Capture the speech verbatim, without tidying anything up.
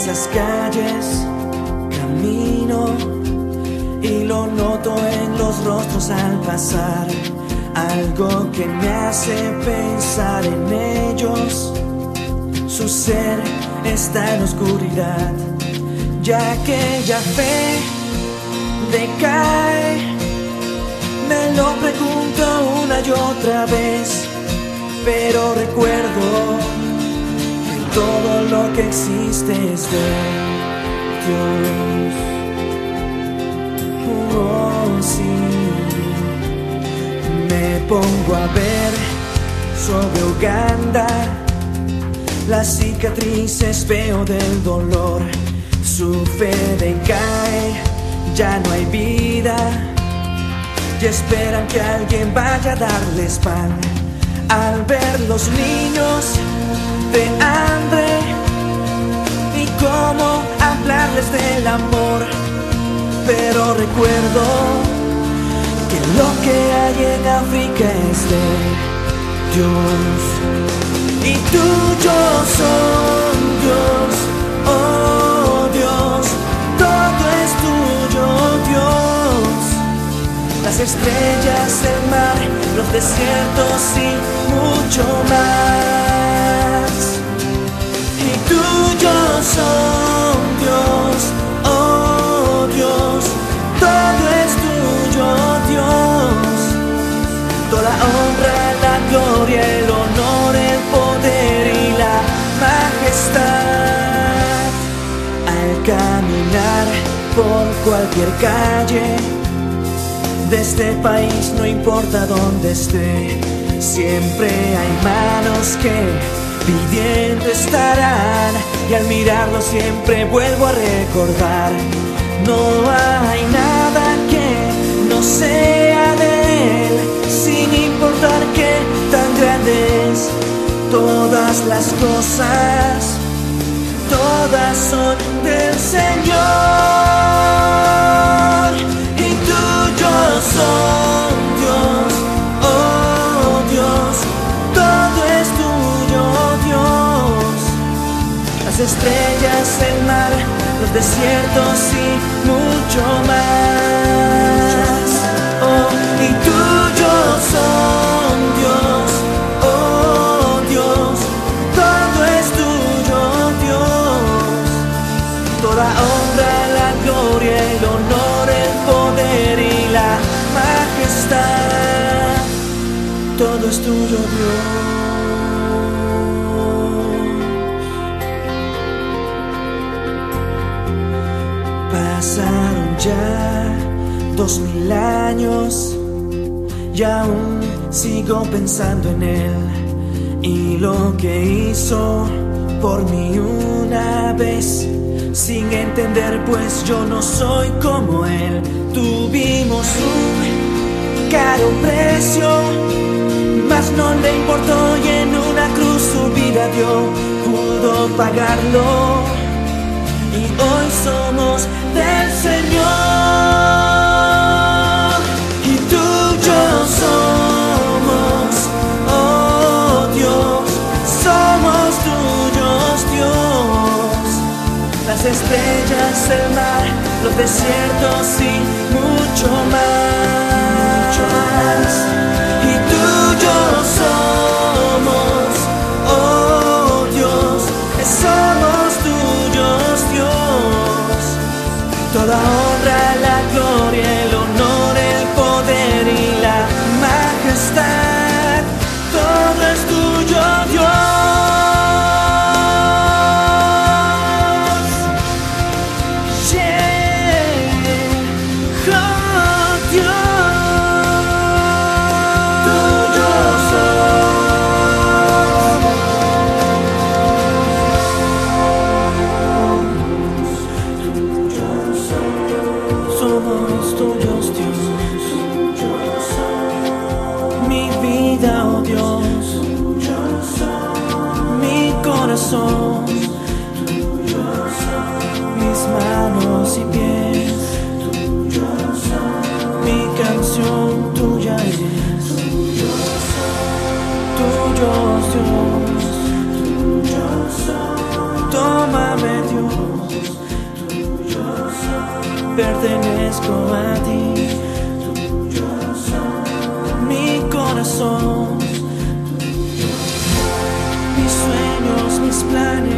esas calles camino y lo noto en los rostros al pasar, algo que me hace pensar en ellos. Su ser está en oscuridad, ya que aquella fe decae. Me lo pregunto una y otra vez, pero recuerdo que todo lo que existe es de Dios. Oh, sí. Me pongo a ver sobre Uganda, las cicatrices veo del dolor. Su fe decae, ya no hay vida, y esperan que alguien vaya a darles pan. Al ver los niños de hambre y cómo hablarles del amor, pero recuerdo que lo que hay en África es de Dios, y tuyo son Dios, oh Dios, todo es tuyo, Dios. Las estrellas, el mar, los desiertos y mucho más. Y tuyos son Dios, oh Dios, todo es tuyo, Dios. Toda la honra, la gloria, el honor, el poder y la majestad. Al caminar por cualquier calle de este país, no importa dónde esté, siempre hay manos que pidiendo estarán, y al mirarlo siempre vuelvo a recordar, no hay nada que no sea de Él, sin importar qué tan grande es. Todas las cosas, todas son del Señor. Son Dios, oh Dios, todo es tuyo, Dios. Las estrellas, el mar, los desiertos y mucho más. Oh, y tuyos son Dios, oh Dios, todo es tuyo, Dios. Toda honra, la gloria, el honor, el poder y la majestad, todo es tuyo, Dios. Pasaron ya dos mil años y aún sigo pensando en Él y lo que hizo por mí una vez, sin entender pues yo no soy como Él. Tuvimos un caro precio, mas no le importó y en una cruz su vida dio, pudo pagarlo y hoy somos del Señor. Y tuyos somos, oh Dios, somos tuyos, Dios. Las estrellas, el mar, los desiertos y mucho más, mucho más. Y tuyos somos, oh Dios, somos tuyos, Dios. Toda honra, la gloria, el honor, el poder y la majestad, todo es tuyo, Dios. Somos tuyos, Dios. Mi vida, oh Dios. Mi corazón. Mis manos y pies. Mi cabeza. pertenezco a ti. Mi corazón, mis sueños, mis planes